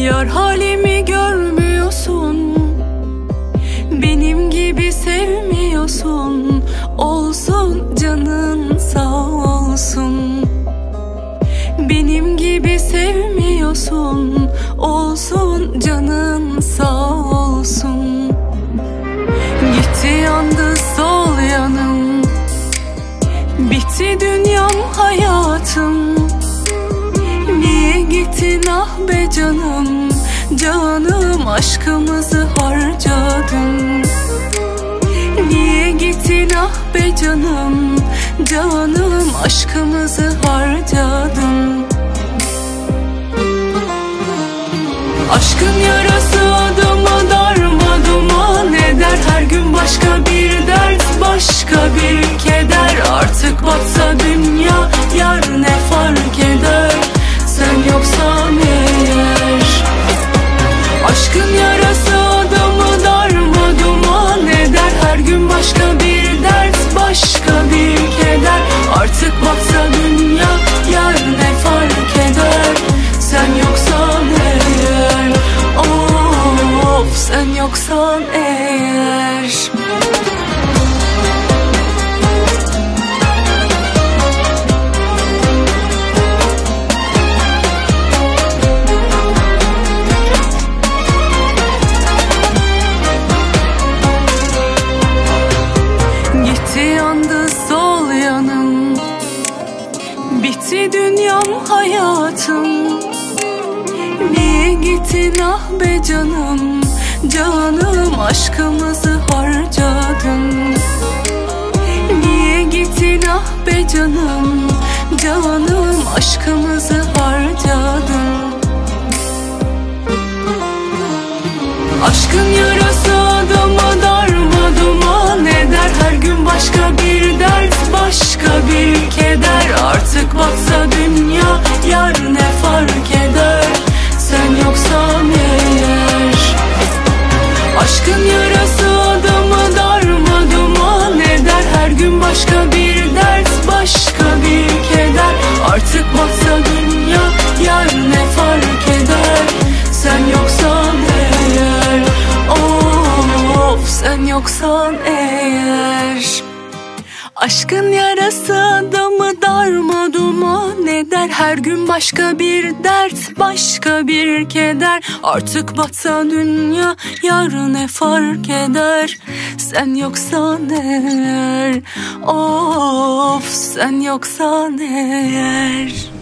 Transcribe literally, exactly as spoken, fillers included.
Yar halimi görmüyorsun, benim gibi sevmiyorsun. Olsun canın sağ olsun. Benim gibi sevmiyorsun. Olsun canın sağ olsun. Gitti yandı sol yanım, bitti dünyam hayatım. Niye gittin ah be canım, canım aşkımızı harcadın. Niye gittin ah be canım, canım aşkımızı harcadın. Aşkın yarası adamı darmaduman eder. Her gün başka bir dert, başka bir keder. Artık batsa dünya yar ne fark eder, sen yoksan eğer. Aşkın yarası adamı darmaduman eder. Her gün başka bir dert, başka bir keder. Artık batsa dünya yar ne fark eder, sen yoksan eğer. Of, sen yoksan eğer. Gitti yandı sol yanım, bitti dünyam hayatım. Niye gittin ah be canım, canım aşkımızı harcadın. Niye gittin ah be canım, canım aşkımızı harcadın. Aşkın yarası adamı darmaduman eder. Her gün başka bir dert, başka bir keder. Artık batsa dünya yar ne fark eder, sen yoksan eğer. Aşkın yarası adamı darmaduman eder. Her gün başka bir dert, başka bir keder. Artık batsa dünya yar ne fark eder, sen yoksan eğer. Of, sen yoksan eğer. Aşkın yarası adamı darmaduman eder. Her gün başka bir dert, başka bir keder. Artık batsa dünya yar ne fark eder, sen yoksan eğer. Of, sen yoksan eğer.